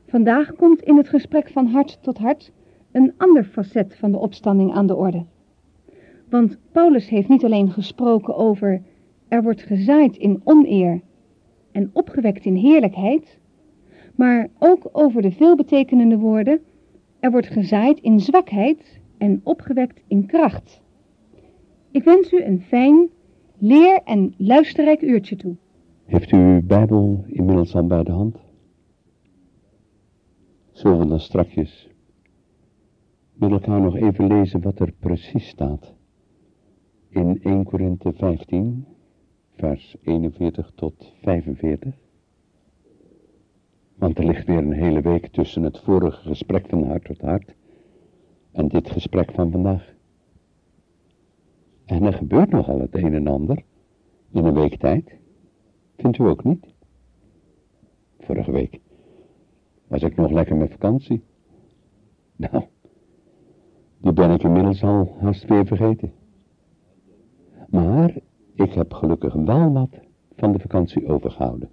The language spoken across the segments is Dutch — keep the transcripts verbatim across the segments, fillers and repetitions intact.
Vandaag komt in het gesprek van hart tot hart een ander facet van de opstanding aan de orde. Want Paulus heeft niet alleen gesproken over er wordt gezaaid in oneer en opgewekt in heerlijkheid, maar ook over de veelbetekenende woorden er wordt gezaaid in zwakheid en opgewekt in kracht. Ik wens u een fijn, leer- en luisterrijk uurtje toe. Heeft u uw Bijbel inmiddels al bij de hand? Zullen we dan strakjes met elkaar nog even lezen wat er precies staat in Eerste Korinthe vijftien, vers eenenveertig tot vijfenveertig? Want er ligt weer een hele week tussen het vorige gesprek van hart tot hart en dit gesprek van vandaag. En er gebeurt nogal het een en ander in een week tijd. Vindt u ook niet? Vorige week was ik nog lekker met vakantie. Nou, die ben ik inmiddels al haast weer vergeten. Maar ik heb gelukkig wel wat van de vakantie overgehouden.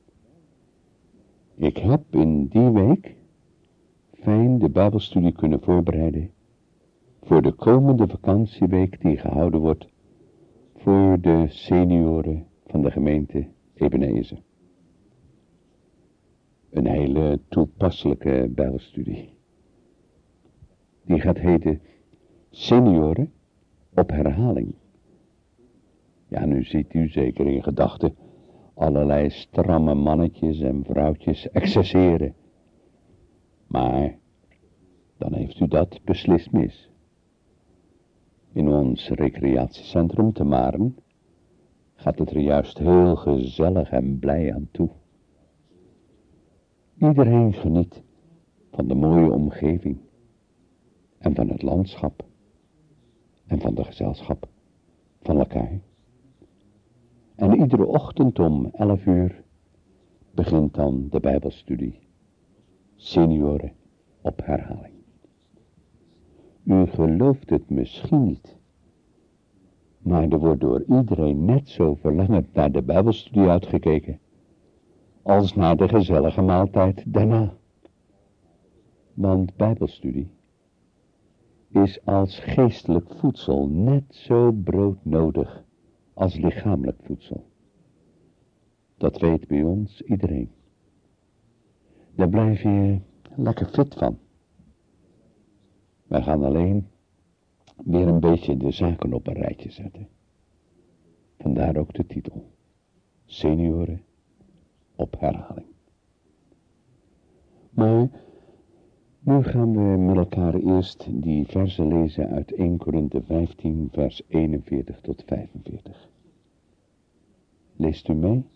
Ik heb in die week fijn de Bijbelstudie kunnen voorbereiden voor de komende vakantieweek die gehouden wordt voor de senioren van de gemeente Ebenezer. Een hele toepasselijke Bijbelstudie. Die gaat heten Senioren op herhaling. Ja, nu ziet u zeker in gedachten allerlei stramme mannetjes en vrouwtjes excesseren. Maar dan heeft u dat beslist mis. In ons recreatiecentrum te Maren gaat het er juist heel gezellig en blij aan toe. Iedereen geniet van de mooie omgeving en van het landschap en van de gezelschap van elkaar. En iedere ochtend om elf uur begint dan de Bijbelstudie, senioren op herhaling. U gelooft het misschien niet, maar er wordt door iedereen net zo verlangend naar de Bijbelstudie uitgekeken als naar de gezellige maaltijd daarna. Want Bijbelstudie is als geestelijk voedsel net zo broodnodig als lichamelijk voedsel. Dat weet bij ons iedereen. Daar blijf je lekker fit van. Wij gaan alleen weer een beetje de zaken op een rijtje zetten. Vandaar ook de titel. Senioren op herhaling. Maar nu gaan we met elkaar eerst die versen lezen uit Eerste Korinthe vijftien, vers eenenveertig tot vijfenveertig. Leest u mee?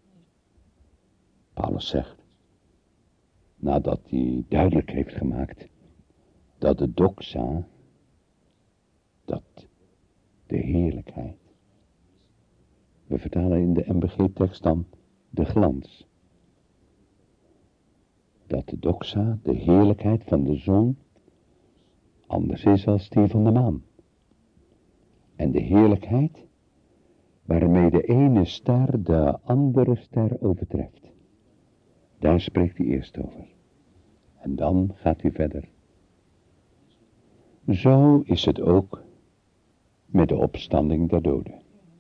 Paulus zegt, nadat hij duidelijk heeft gemaakt dat de doxa, dat de heerlijkheid, we vertalen in de M B G-tekst dan de glans, dat de doxa, de heerlijkheid van de zon, anders is als die van de maan. En de heerlijkheid waarmee de ene ster de andere ster overtreft. Daar spreekt hij eerst over. En dan gaat hij verder. Zo is het ook met de opstanding der doden.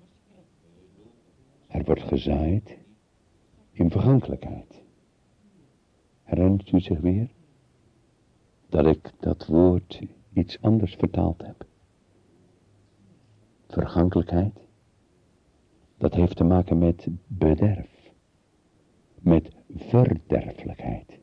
Er wordt gezaaid in vergankelijkheid. Herinnert u zich weer dat ik dat woord iets anders vertaald heb? Vergankelijkheid, dat heeft te maken met bederf, met verderfelijkheid.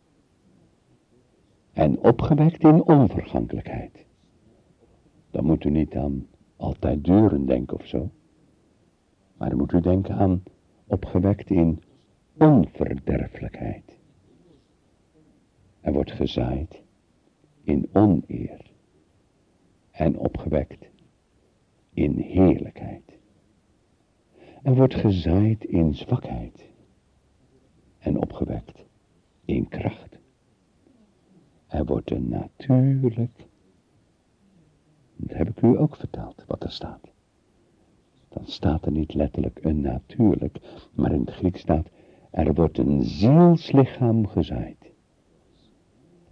En opgewekt in onvergankelijkheid. Dan moet u niet aan altijd duren denken of zo. Maar dan moet u denken aan opgewekt in onverderfelijkheid. Er wordt gezaaid in oneer. En opgewekt in heerlijkheid. Er wordt gezaaid in zwakheid. En opgewekt in kracht. Er wordt een natuurlijk, dat heb ik u ook verteld wat er staat. Dan staat er niet letterlijk een natuurlijk, maar in het Grieks staat, er wordt een zielslichaam gezaaid.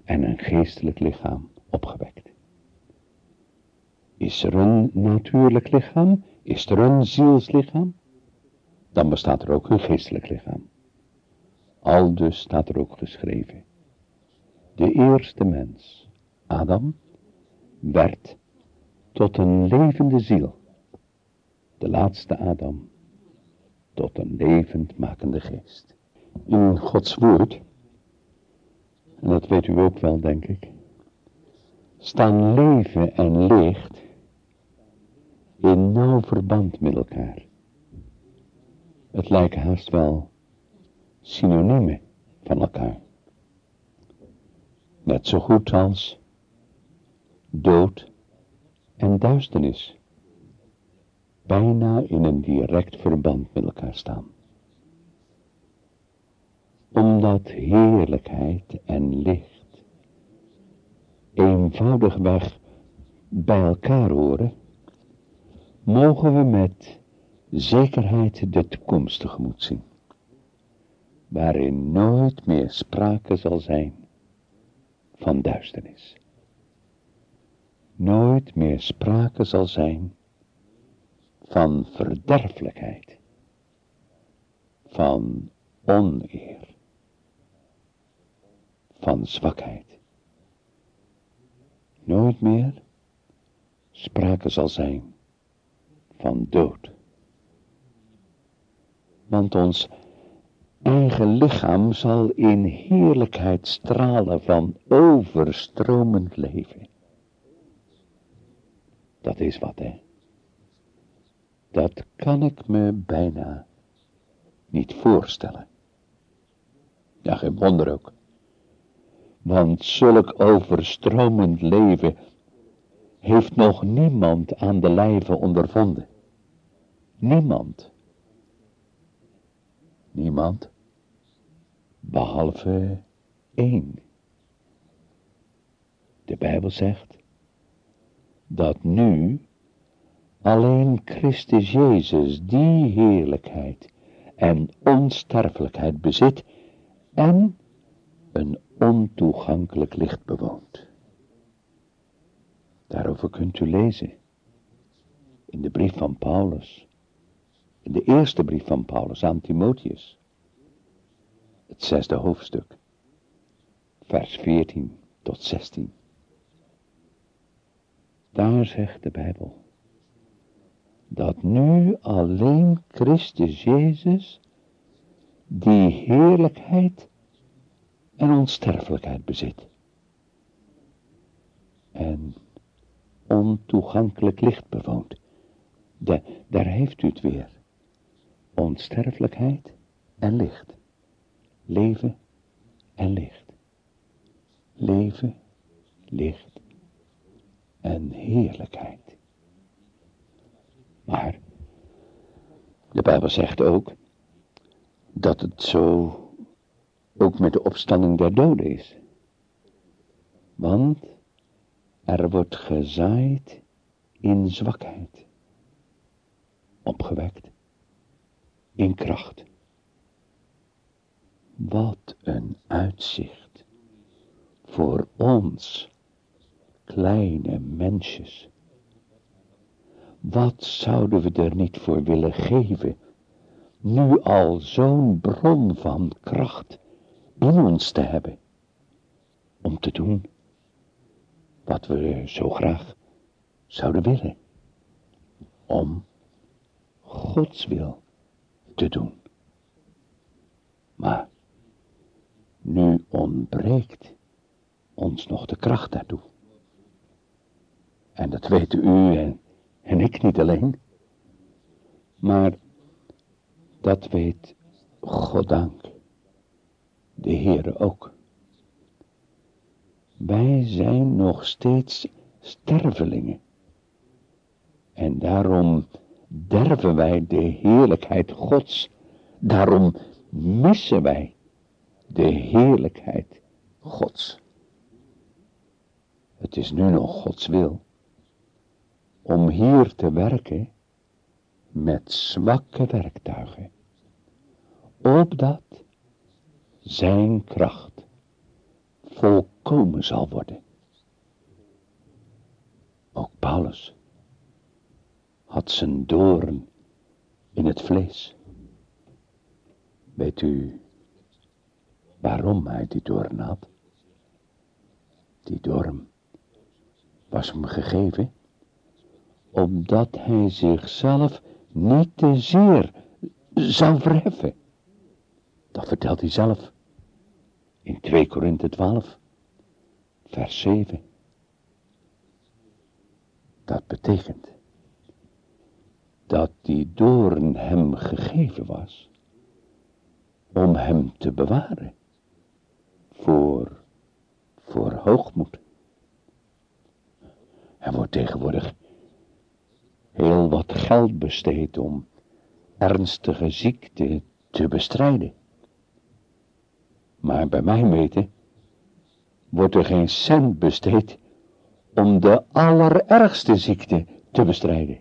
en een geestelijk lichaam opgewekt. Is er een natuurlijk lichaam? Is er een zielslichaam? Dan bestaat er ook een geestelijk lichaam. Aldus staat er ook geschreven. De eerste mens, Adam, werd tot een levende ziel. De laatste Adam tot een levendmakende geest. In Gods woord, en dat weet u ook wel, denk ik, staan leven en licht in nauw verband met elkaar. Het lijken haast wel synoniemen van elkaar. Net zo goed als dood en duisternis bijna in een direct verband met elkaar staan. Omdat heerlijkheid en licht eenvoudigweg bij elkaar horen, mogen we met zekerheid de toekomst tegemoet zien, waarin nooit meer sprake zal zijn van duisternis. Nooit meer sprake zal zijn van verderfelijkheid, van oneer, van zwakheid. Nooit meer sprake zal zijn van dood. Want ons eigen lichaam zal in heerlijkheid stralen van overstromend leven. Dat is wat, hè. Dat kan ik me bijna niet voorstellen. Ja, geen wonder ook. Want zulk overstromend leven heeft nog niemand aan de lijve ondervonden. Niemand. Niemand. Behalve één. De Bijbel zegt dat nu alleen Christus Jezus die heerlijkheid en onsterfelijkheid bezit en een ontoegankelijk licht bewoont. Daarover kunt u lezen in de brief van Paulus, in de eerste brief van Paulus aan Timotheus, het zesde hoofdstuk, vers veertien tot zestien. Daar zegt de Bijbel dat nu alleen Christus Jezus die heerlijkheid en onsterfelijkheid bezit. En ontoegankelijk licht bewoont. De, daar heeft u het weer. Onsterfelijkheid en licht. Leven en licht. Leven, licht en heerlijkheid. Maar de Bijbel zegt ook dat het zo ook met de opstanding der doden is. Want er wordt gezaaid in zwakheid, opgewekt in kracht. Wat een uitzicht voor ons kleine mensjes. Wat zouden we er niet voor willen geven, nu al zo'n bron van kracht in ons te hebben, om te doen wat we zo graag zouden willen, om Gods wil te doen. Maar nu ontbreekt ons nog de kracht daartoe. En dat weten u en, en ik niet alleen, maar dat weet goddank de Heere ook. Wij zijn nog steeds stervelingen. En daarom derven wij de heerlijkheid Gods. Daarom missen wij de heerlijkheid Gods. Het is nu nog Gods wil om hier te werken met zwakke werktuigen, opdat zijn kracht volkomen volkomen zal worden. Ook Paulus had zijn doorn in het vlees. Weet u waarom hij die doorn had? Die doorn was hem gegeven omdat hij zichzelf niet te zeer zou verheffen. Dat vertelt hij zelf in twee Korinthe twaalf, vers zeven. Dat betekent dat die doorn hem gegeven was om hem te bewaren voor, voor hoogmoed. Er wordt tegenwoordig heel wat geld besteed om ernstige ziekte te bestrijden. Maar bij mijn weten wordt er geen cent besteed om de allerergste ziekte te bestrijden.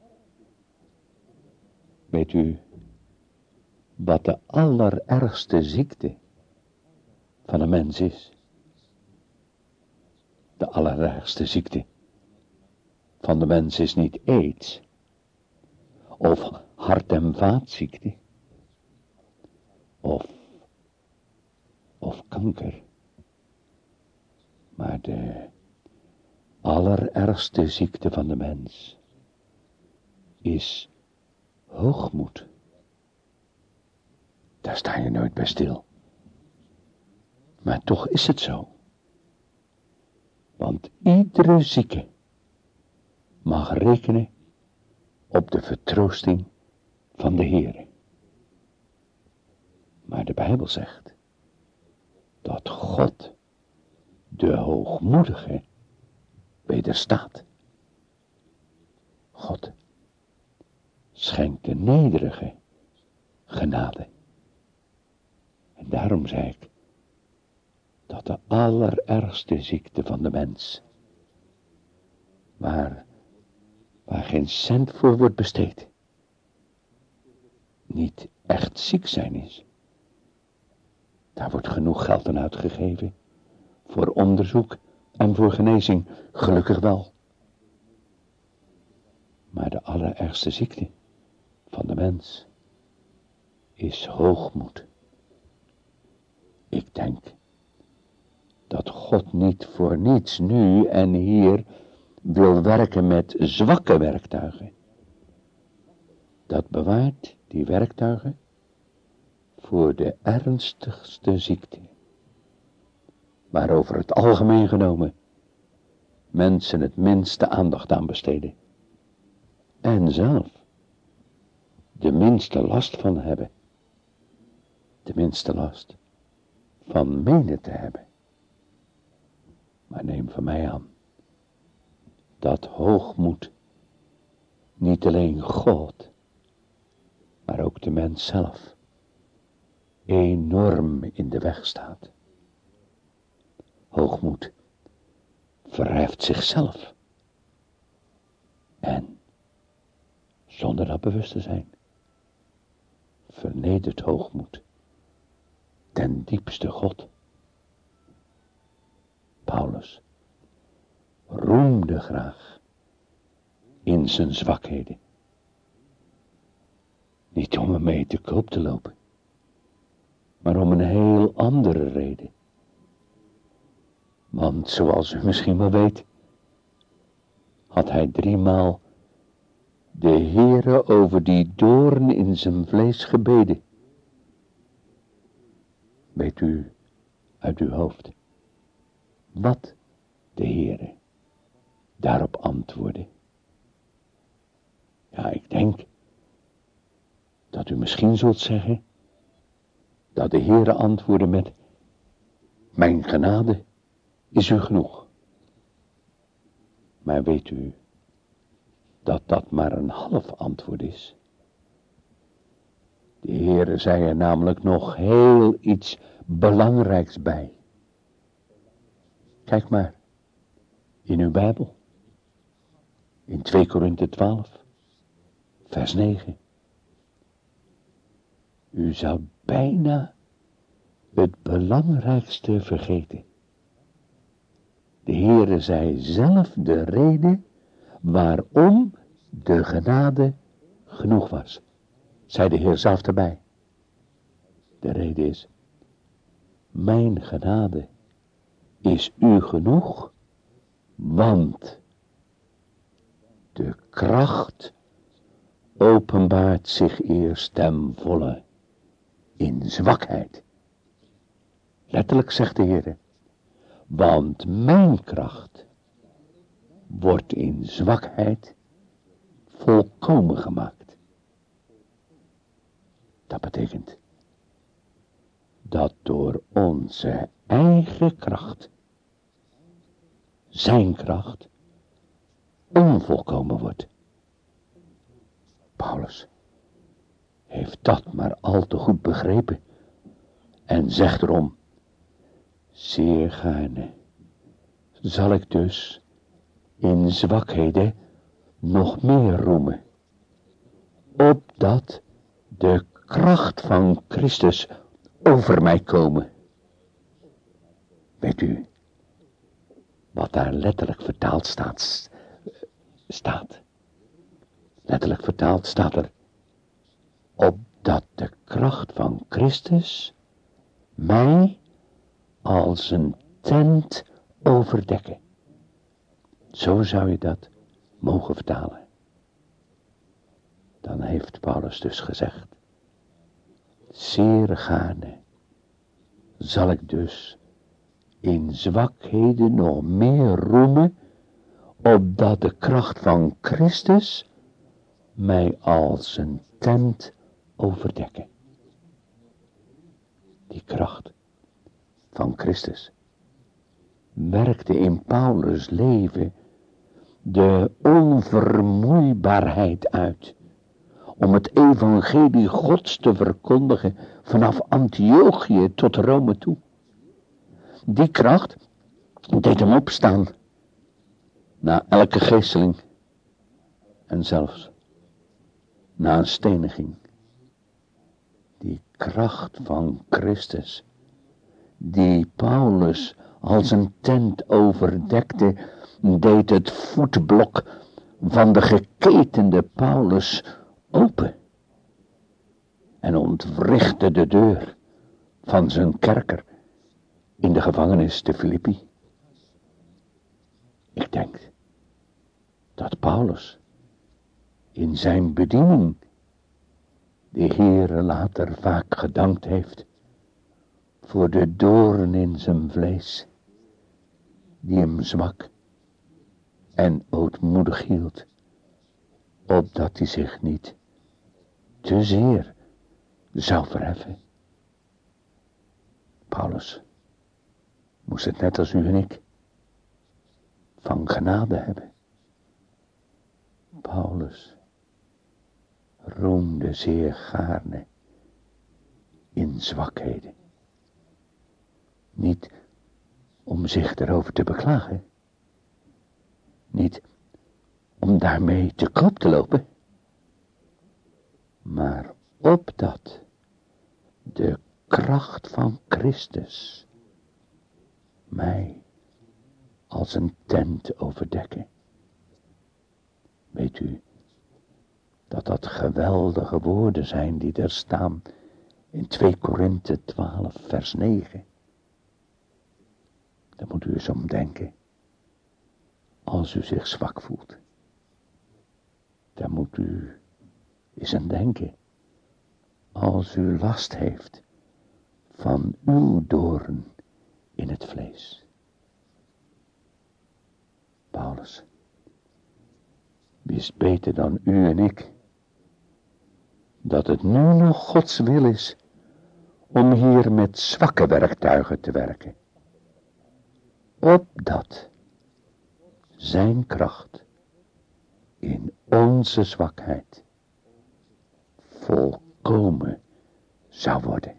Weet u wat de allerergste ziekte van een mens is? De allerergste ziekte van de mens is niet aids of hart- en vaatziekte of, of kanker. Maar de allerergste ziekte van de mens is hoogmoed. Daar sta je nooit bij stil. Maar toch is het zo. Want iedere zieke mag rekenen op de vertroosting van de Heere. Maar de Bijbel zegt dat God de hoogmoedige wederstaat. God schenkt de nederige genade. En daarom zei ik dat de allerergste ziekte van de mens, waar, waar geen cent voor wordt besteed, niet echt ziek zijn is. Daar wordt genoeg geld aan uitgegeven, voor onderzoek en voor genezing, gelukkig wel. Maar de allerergste ziekte van de mens is hoogmoed. Ik denk dat God niet voor niets nu en hier wil werken met zwakke werktuigen. Dat bewaart die werktuigen voor de ernstigste ziekte, waar over het algemeen genomen mensen het minste aandacht aan besteden en zelf de minste last van hebben, de minste last van menen te hebben. Maar neem van mij aan dat hoogmoed niet alleen God, maar ook de mens zelf enorm in de weg staat. Hoogmoed verheft zichzelf en, zonder dat bewust te zijn, vernedert hoogmoed ten diepste God. Paulus roemde graag in zijn zwakheden. Niet om ermee te koop te lopen, maar om een heel andere reden. Want zoals u misschien wel weet, had hij driemaal de Heere over die doorn in zijn vlees gebeden. Weet u uit uw hoofd wat de Heere daarop antwoordde? Ja, ik denk dat u misschien zult zeggen dat de Heere antwoordde met: mijn genade is u genoeg. Maar weet u dat dat maar een half antwoord is? De Heere zei er namelijk nog heel iets belangrijks bij. Kijk maar in uw Bijbel, in twee Korinthe twaalf, vers negen. U zou bijna het belangrijkste vergeten. De Heere zei zelf de reden waarom de genade genoeg was. Zei de Heer zelf erbij. De reden is, mijn genade is u genoeg, want de kracht openbaart zich eerst ten volle in zwakheid. Letterlijk zegt de Heer, want mijn kracht wordt in zwakheid volkomen gemaakt. Dat betekent dat door onze eigen kracht, zijn kracht, onvolkomen wordt. Paulus heeft dat maar al te goed begrepen en zegt erom, zeer gaarne zal ik dus in zwakheden nog meer roemen, opdat de kracht van Christus over mij komen. Weet u wat daar letterlijk vertaald staat? staat? Letterlijk vertaald staat er, opdat de kracht van Christus mij als een tent overdekken. Zo zou je dat mogen vertalen. Dan heeft Paulus dus gezegd, zeer gaarne zal ik dus in zwakheden nog meer roemen, opdat de kracht van Christus mij als een tent overdekken. Die kracht van Christus werkte in Paulus' leven de onvermoeibaarheid uit om het evangelie Gods te verkondigen vanaf Antiochië tot Rome toe. Die kracht deed hem opstaan na elke geesteling en zelfs na een steniging. Die kracht van Christus, die Paulus als een tent overdekte, deed het voetblok van de geketende Paulus open en ontwrichtte de deur van zijn kerker in de gevangenis te Filippi. Ik denk dat Paulus in zijn bediening de Heere later vaak gedankt heeft voor de doorn in zijn vlees, die hem zwak en ootmoedig hield, opdat hij zich niet te zeer zou verheffen. Paulus moest het net als u en ik van genade hebben. Paulus roemde zeer gaarne in zwakheden. Niet om zich erover te beklagen. Niet om daarmee te koop te lopen. Maar opdat de kracht van Christus mij als een tent overdekken. Weet u dat dat geweldige woorden zijn die er staan in twee Korinthe twaalf vers negen. Daar moet u eens om denken. Als u zich zwak voelt. Daar moet u eens aan denken. Als u last heeft van uw doorn in het vlees. Paulus wist beter dan u en ik dat het nu nog Gods wil is om hier met zwakke werktuigen te werken. Opdat zijn kracht in onze zwakheid volkomen zou worden.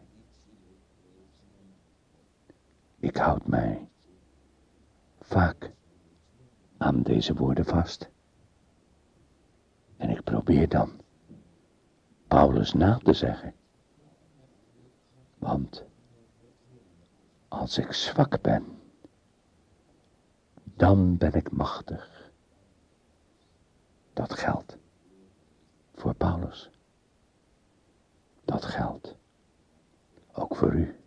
Ik houd mij vaak aan deze woorden vast. En ik probeer dan Paulus na te zeggen. Want als ik zwak ben, dan ben ik machtig. Dat geldt voor Paulus. Dat geldt ook voor u.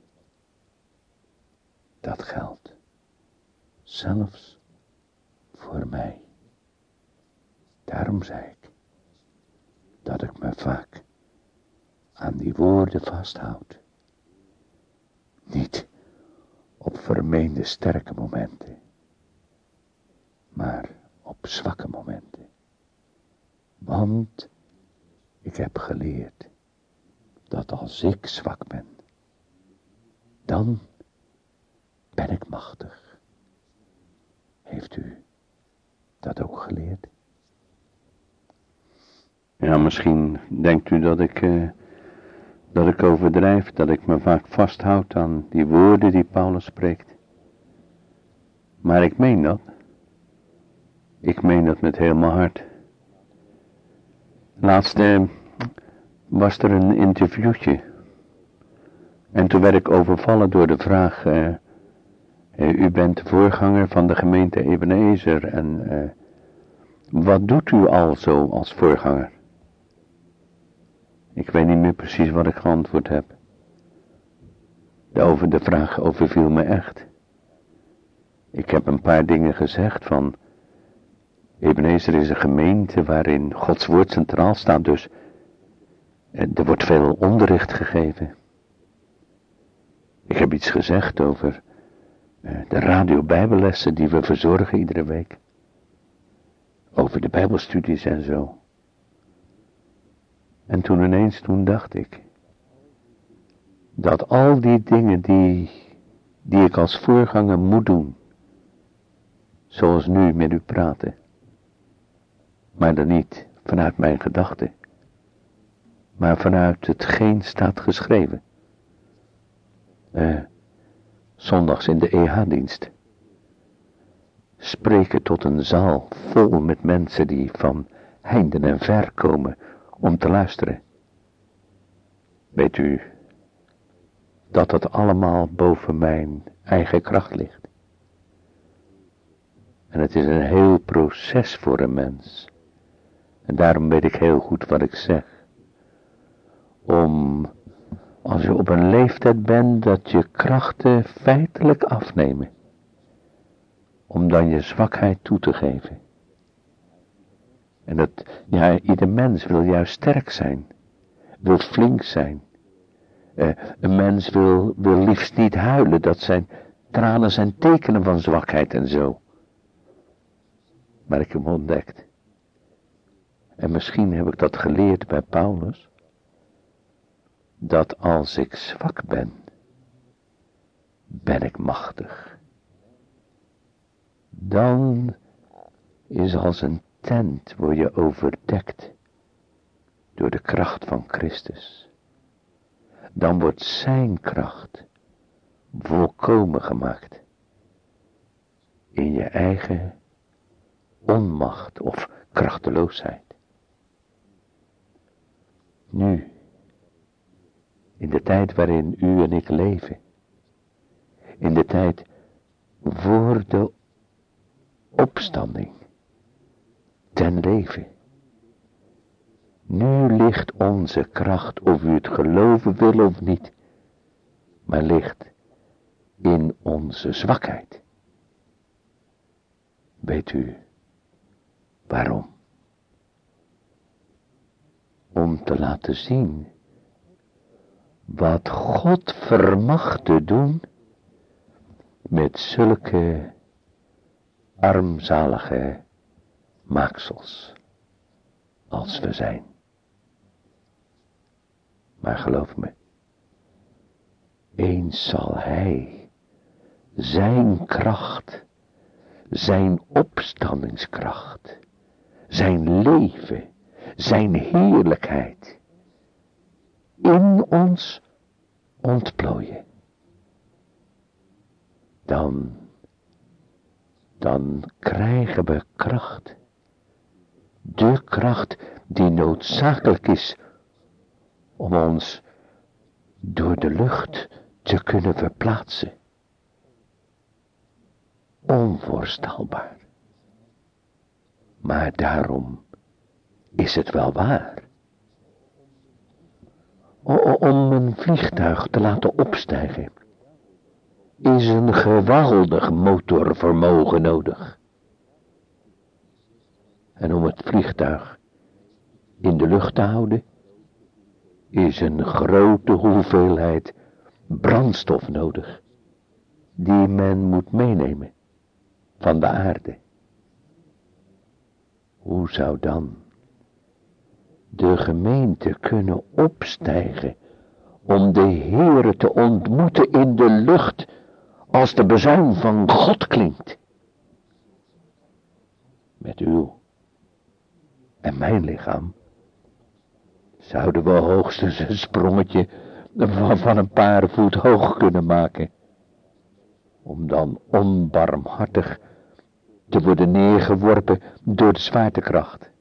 Dat geldt zelfs voor mij. Daarom zei ik dat ik me vaak aan die woorden vasthoud. Niet op vermeende sterke momenten, maar op zwakke momenten. Want ik heb geleerd dat als ik zwak ben, dan ben ik machtig. Heeft u dat ook geleerd? Ja, misschien denkt u dat ik, uh, dat ik overdrijf, dat ik me vaak vasthoud aan die woorden die Paulus spreekt. Maar ik meen dat. Ik meen dat met heel mijn hart. Laatst uh, was er een interviewtje. En toen werd ik overvallen door de vraag, uh, uh, u bent de voorganger van de gemeente Ebenezer en uh, wat doet u al zo als voorganger? Ik weet niet meer precies wat ik geantwoord heb. De, over de vraag overviel me echt. Ik heb een paar dingen gezegd van, Ebenezer is een gemeente waarin Gods woord centraal staat, dus er wordt veel onderricht gegeven. Ik heb iets gezegd over de radio bijbellessen die we verzorgen iedere week. Over de bijbelstudies en zo. En toen ineens, toen dacht ik, dat al die dingen die, die ik als voorganger moet doen, zoals nu met u praten, maar dan niet vanuit mijn gedachten, maar vanuit hetgeen staat geschreven. Uh, zondags in de E H-dienst. Spreken tot een zaal vol met mensen die van heinden en ver komen om te luisteren. Weet u dat dat allemaal boven mijn eigen kracht ligt? En het is een heel proces voor een mens. En daarom weet ik heel goed wat ik zeg. Om, als je op een leeftijd bent, dat je krachten feitelijk afnemen. Om dan je zwakheid toe te geven. En dat, ja, ieder mens wil juist sterk zijn. Wil flink zijn. Uh, een mens wil, wil liefst niet huilen. Dat zijn tranen zijn tekenen van zwakheid en zo. Maar ik heb hem ontdekt. En misschien heb ik dat geleerd bij Paulus. Dat als ik zwak ben, ben ik machtig. Dan is als een tent word je overdekt door de kracht van Christus. Dan wordt zijn kracht volkomen gemaakt in je eigen onmacht of krachteloosheid. Nu, in de tijd waarin u en ik leven, in de tijd voor de opstanding ten leven. Nu ligt onze kracht, of u het geloven wil of niet, maar ligt in onze zwakheid. Weet u waarom? Om te laten zien wat God vermag te doen met zulke armzalige maaksels als we zijn. Maar geloof me, eens zal hij zijn kracht, zijn opstandingskracht, zijn leven, zijn heerlijkheid in ons ontplooien. Dan, dan krijgen we kracht. De kracht die noodzakelijk is om ons door de lucht te kunnen verplaatsen. onvoorstelbaar. Maar daarom is het wel waar. O, om een vliegtuig te laten opstijgen is een geweldig motorvermogen nodig. En om het vliegtuig in de lucht te houden is een grote hoeveelheid brandstof nodig, die men moet meenemen van de aarde. Hoe zou dan de gemeente kunnen opstijgen om de Heere te ontmoeten in de lucht als de bezuin van God klinkt? Met uw en mijn lichaam zouden we hoogstens een sprongetje van, van een paar voet hoog kunnen maken, om dan onbarmhartig te worden neergeworpen door de zwaartekracht.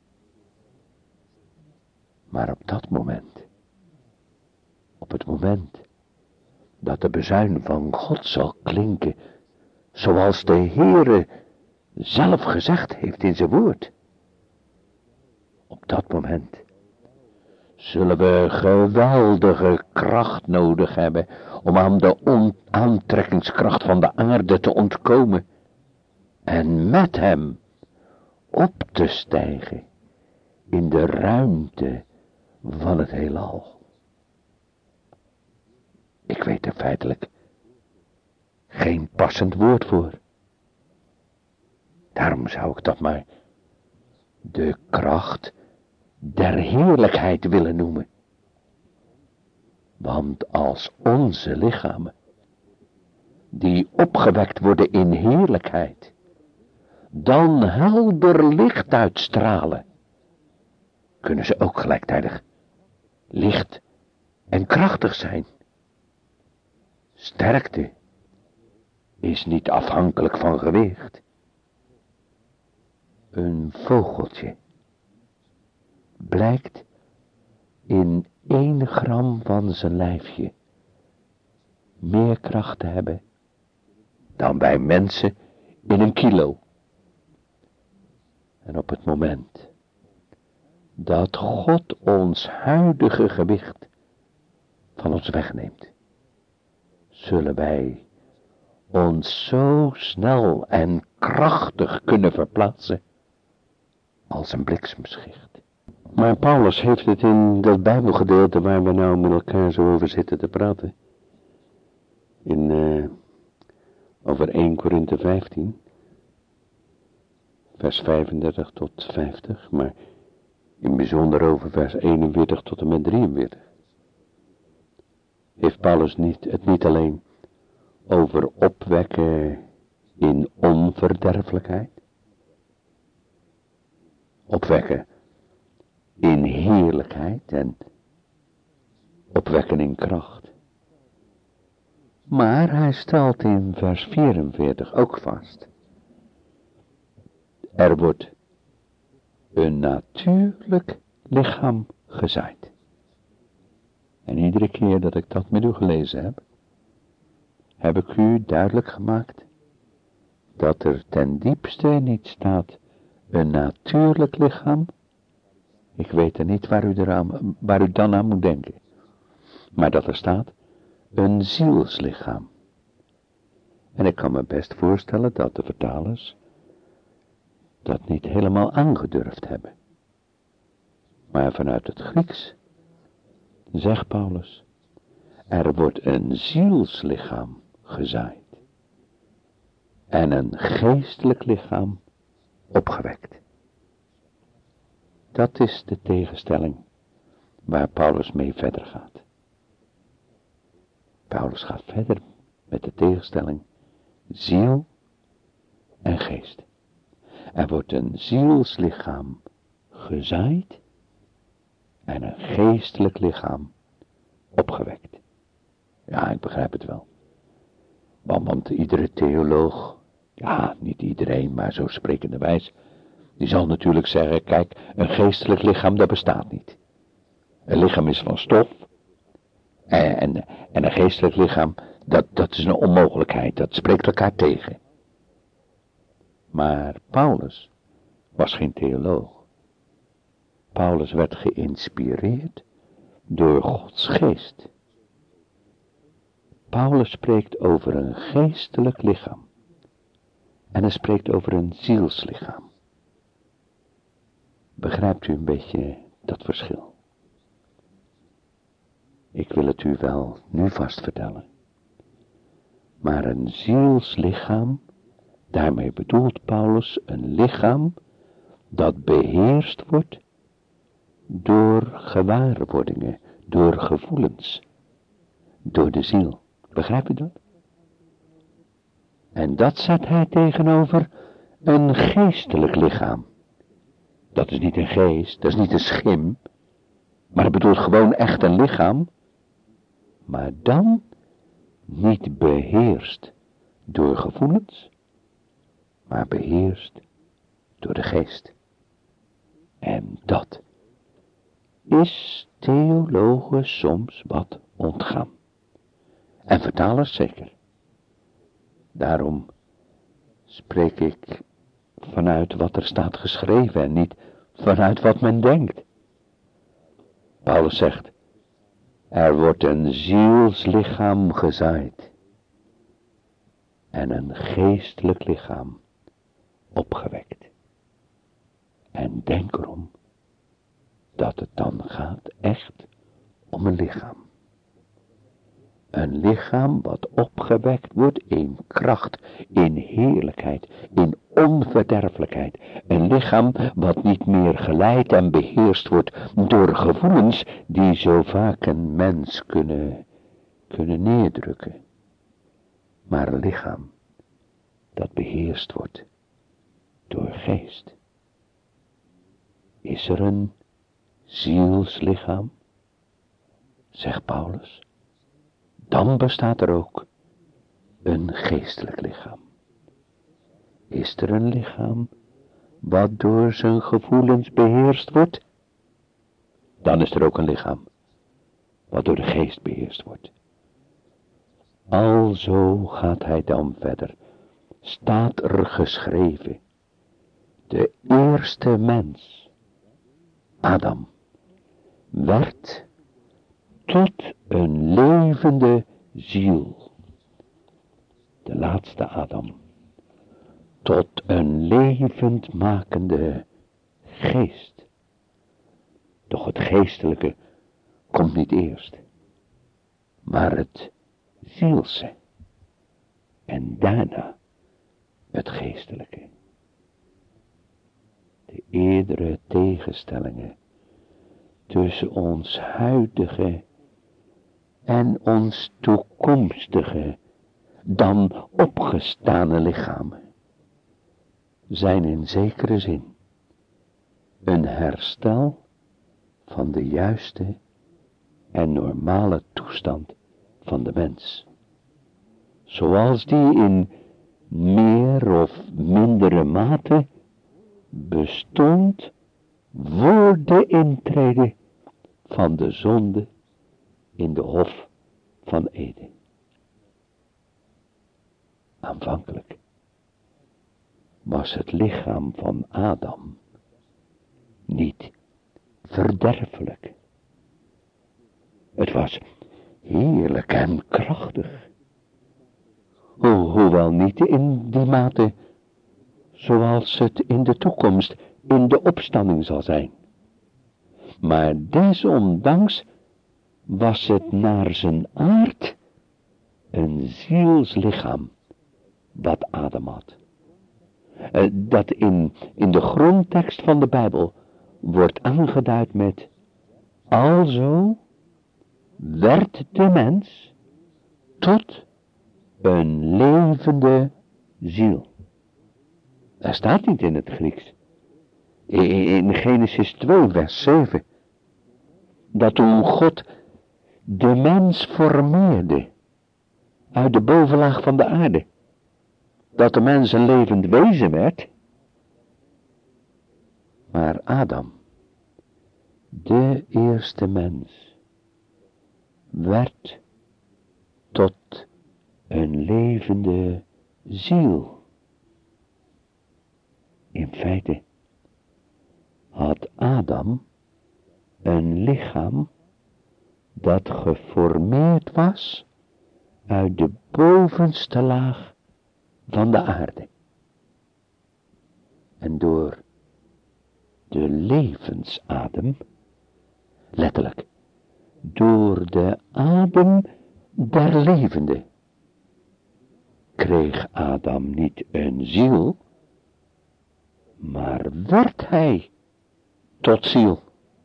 Maar op dat moment, op het moment dat de bezuin van God zal klinken, zoals de Heere zelf gezegd heeft in zijn woord, op dat moment zullen we geweldige kracht nodig hebben om aan de aantrekkingskracht van de aarde te ontkomen en met hem op te stijgen in de ruimte van het heelal. Ik weet er feitelijk geen passend woord voor. Daarom zou ik dat maar de kracht der heerlijkheid willen noemen. Want als onze lichamen, die opgewekt worden in heerlijkheid, dan helder licht uitstralen, kunnen ze ook gelijktijdig licht en krachtig zijn. Sterkte is niet afhankelijk van gewicht. Een vogeltje blijkt in één gram van zijn lijfje meer kracht te hebben dan wij mensen in een kilo. En op het moment dat God ons huidige gewicht van ons wegneemt, zullen wij ons zo snel en krachtig kunnen verplaatsen als een bliksemschicht. Maar Paulus heeft het in dat Bijbelgedeelte waar we nou met elkaar zo over zitten te praten, in uh, over één Korinthe vijftien, vers vijfendertig tot vijftig, maar in bijzonder over vers eenenveertig tot en met drieënveertig. Heeft Paulus niet, het niet alleen over opwekken in onverderfelijkheid, opwekken in heerlijkheid en opwekken in kracht. Maar hij stelt in vers vierenveertig ook vast: er wordt een natuurlijk lichaam gezaaid. En iedere keer dat ik dat met u gelezen heb, heb ik u duidelijk gemaakt dat er ten diepste niet staat een natuurlijk lichaam. Ik weet er niet waar u, eraan, waar u dan aan moet denken. Maar dat er staat een zielslichaam. En ik kan me best voorstellen dat de vertalers dat niet helemaal aangedurfd hebben. Maar vanuit het Grieks zegt Paulus: er wordt een zielslichaam gezaaid en een geestelijk lichaam opgewekt. Dat is de tegenstelling waar Paulus mee verder gaat. Paulus gaat verder met de tegenstelling ziel en geest. Er wordt een zielslichaam gezaaid en een geestelijk lichaam opgewekt. Ja, ik begrijp het wel. Want, want iedere theoloog, ja, niet iedereen, maar zo sprekenderwijs, die zal natuurlijk zeggen: kijk, een geestelijk lichaam, dat bestaat niet. Een lichaam is van stof. En, en, en een geestelijk lichaam, dat, dat is een onmogelijkheid. Dat spreekt elkaar tegen. Maar Paulus was geen theoloog. Paulus werd geïnspireerd door Gods geest. Paulus spreekt over een geestelijk lichaam. En hij spreekt over een zielslichaam. Begrijpt u een beetje dat verschil? Ik wil het u wel nu vast vertellen. Maar een zielslichaam, daarmee bedoelt Paulus een lichaam dat beheerst wordt door gewaarwordingen, door gevoelens, door de ziel. Begrijpt u dat? En dat zet hij tegenover een geestelijk lichaam. Dat is niet een geest, dat is niet een schim, maar het bedoelt gewoon echt een lichaam, maar dan niet beheerst door gevoelens, maar beheerst door de geest. En dat is theologen soms wat ontgaan. En vertalers zeker. Daarom spreek ik vanuit wat er staat geschreven en niet vanuit wat men denkt. Paulus zegt, er wordt een zielslichaam gezaaid en een geestelijk lichaam opgewekt. En denk erom dat het dan gaat echt om een lichaam. Een lichaam wat opgewekt wordt in kracht, in heerlijkheid, in onverderfelijkheid. Een lichaam wat niet meer geleid en beheerst wordt door gevoelens die zo vaak een mens kunnen, kunnen neerdrukken. Maar een lichaam dat beheerst wordt door geest. Is er een zielslichaam, zegt Paulus, dan bestaat er ook een geestelijk lichaam. Is er een lichaam wat door zijn gevoelens beheerst wordt, dan is er ook een lichaam wat door de geest beheerst wordt. Alzo gaat hij dan verder. Staat er geschreven, de eerste mens, Adam, werd tot een levende ziel. De laatste Adam, tot een levendmakende geest. Doch het geestelijke komt niet eerst, maar het zielse. En daarna het geestelijke. De eerdere tegenstellingen tussen ons huidige en ons toekomstige, dan opgestane lichamen, zijn in zekere zin een herstel van de juiste en normale toestand van de mens, zoals die in meer of mindere mate bestond voor de intrede van de zonde in de hof van Eden. Aanvankelijk was het lichaam van Adam niet verderfelijk. Het was heerlijk en krachtig. Ho, hoewel niet in die mate zoals het in de toekomst in de opstanding zal zijn. Maar desondanks was het naar zijn aard een zielslichaam wat Adam had. Dat in, in de grondtekst van de Bijbel wordt aangeduid met: alzo werd de mens tot een levende ziel. Dat staat niet in het Grieks. In Genesis twee vers zeven. Dat toen God de mens formeerde uit de bovenlaag van de aarde, dat de mens een levend wezen werd. Maar Adam, de eerste mens, werd tot een levende ziel. In feite had Adam een lichaam dat geformeerd was uit de bovenste laag van de aarde. En door de levensadem, letterlijk, door de adem der levende, kreeg Adam niet een ziel, maar werd hij tot ziel.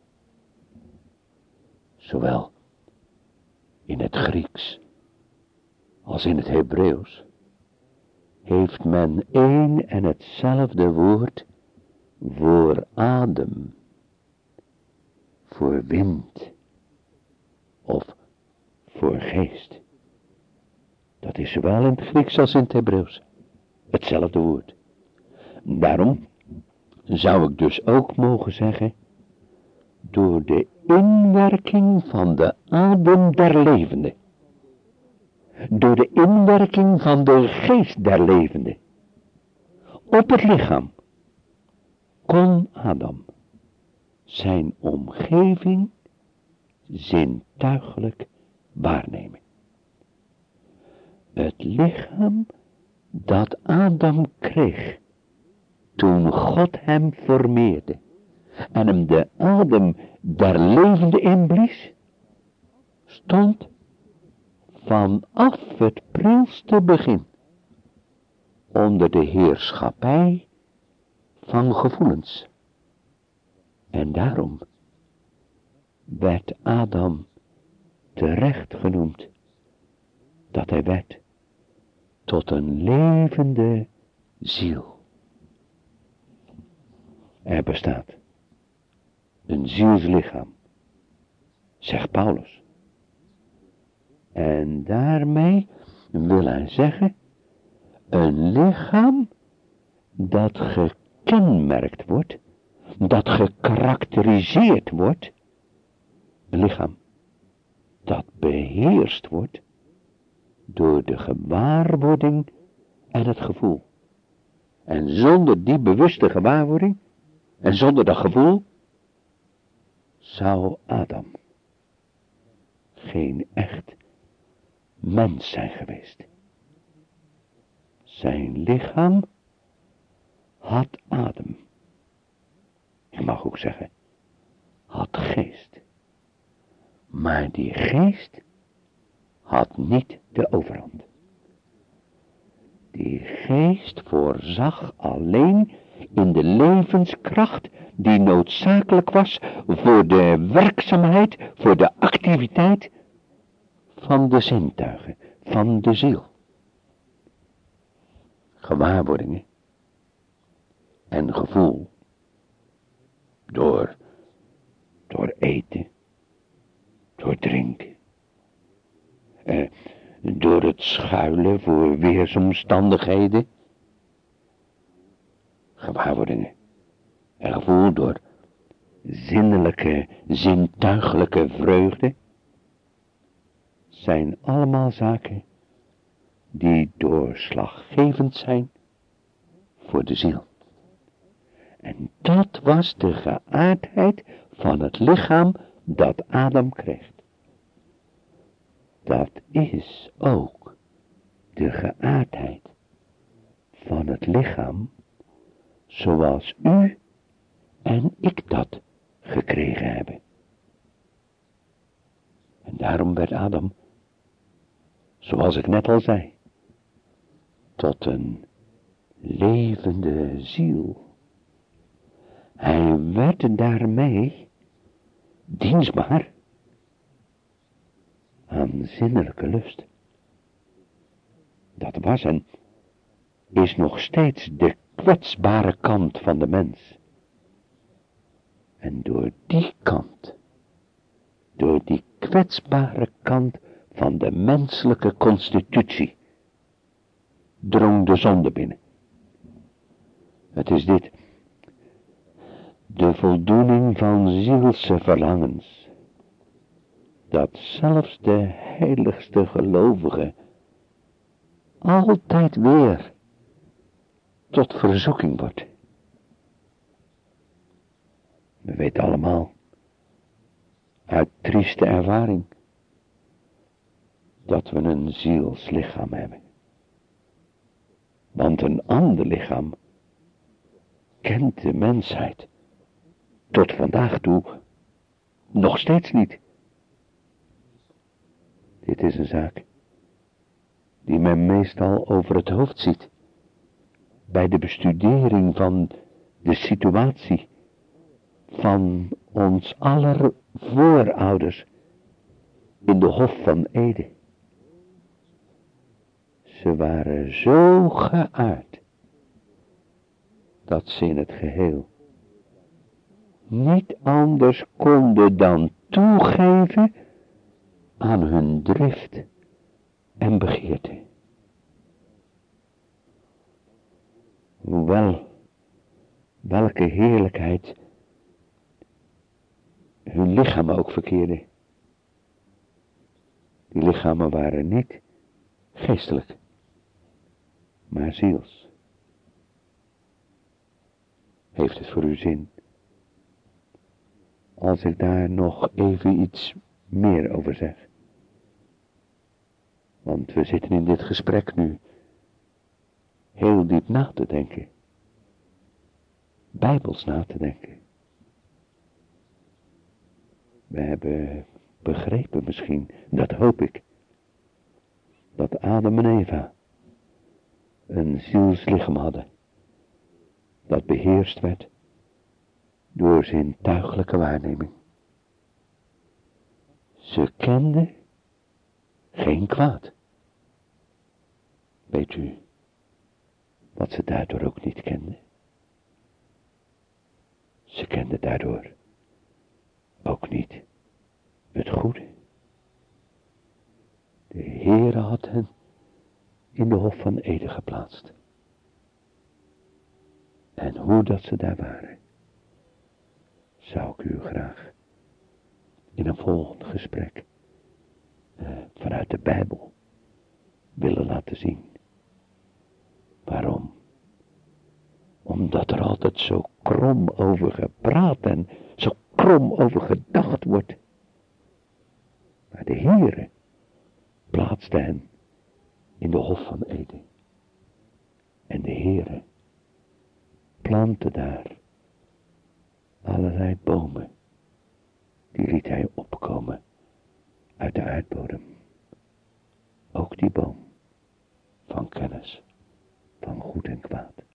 Zowel in het Grieks als in het Hebreeuws heeft men één en hetzelfde woord voor adem, voor wind of voor geest. Dat is zowel in het Grieks als in het Hebreeuws hetzelfde woord. Daarom zou ik dus ook mogen zeggen, door de inwerking van de adem der levende, door de inwerking van de geest der levende, op het lichaam, kon Adam zijn omgeving zintuigelijk waarnemen. Het lichaam dat Adam kreeg toen God hem formeerde en hem de adem der levende inblies, stond vanaf het prilste begin onder de heerschappij van gevoelens. En daarom werd Adam terecht genoemd dat hij werd tot een levende ziel. Er bestaat een zielslichaam, zegt Paulus. En daarmee wil hij zeggen, een lichaam dat gekenmerkt wordt, dat gekarakteriseerd wordt, een lichaam dat beheerst wordt door de gewaarwording en het gevoel. En zonder die bewuste gewaarwording en zonder dat gevoel zou Adam geen echt mens zijn geweest. Zijn lichaam had adem. Je mag ook zeggen, had geest. Maar die geest had niet de overhand. Die geest voorzag alleen in de levenskracht die noodzakelijk was voor de werkzaamheid, voor de activiteit van de zintuigen, van de ziel. Gewaarwordingen en gevoel door, door eten, door drinken, eh, door het schuilen voor weersomstandigheden. Gewaarwordingen en gevoel door zinnelijke, zintuigelijke vreugde zijn allemaal zaken die doorslaggevend zijn voor de ziel. En dat was de geaardheid van het lichaam dat Adam kreeg. Dat is ook de geaardheid van het lichaam zoals u en ik dat gekregen hebben. En daarom werd Adam, zoals ik net al zei, tot een levende ziel. Hij werd daarmee dienstbaar aan zinnelijke lust. Dat was en is nog steeds de kwetsbare kant van de mens. En door die kant, door die kwetsbare kant van de menselijke constitutie, drong de zonde binnen. Het is dit, de voldoening van zielse verlangens, dat zelfs de heiligste gelovige altijd weer tot verzoeking wordt. trieste ervaring dat we een zielslichaam hebben. Want een ander lichaam kent de mensheid tot vandaag toe nog steeds niet. Dit is een zaak die men meestal over het hoofd ziet bij de bestudering van de situatie van ons aller voorouders in de Hof van Ede. Ze waren zo geaard dat ze in het geheel niet anders konden dan toegeven aan hun drift en begeerte. Hoewel, welke heerlijkheid hun lichaam ook verkeerde. Die lichamen waren niet geestelijk, maar ziels. Heeft het voor u zin als ik daar nog even iets meer over zeg? Want we zitten in dit gesprek nu heel diep na te denken. Bijbels na te denken. We hebben begrepen misschien, dat hoop ik, dat Adam en Eva een zielslichaam hadden, dat beheerst werd door zintuiglijke waarneming. Ze kenden geen kwaad. Weet u wat ze daardoor ook niet kenden? Ze kenden daardoor ook niet het goede. De Heere had hen in de Hof van Ede geplaatst. En hoe dat ze daar waren, zou ik u graag in een volgend gesprek uh, vanuit de Bijbel willen laten zien. Waarom? Omdat er altijd zo krom over gepraat en zo krom over gedacht wordt. Maar de Heere plaatste hen in de Hof van Ede. En de Heere plantte daar allerlei bomen. Die liet hij opkomen uit de aardbodem. Ook die boom van kennis van goed en kwaad.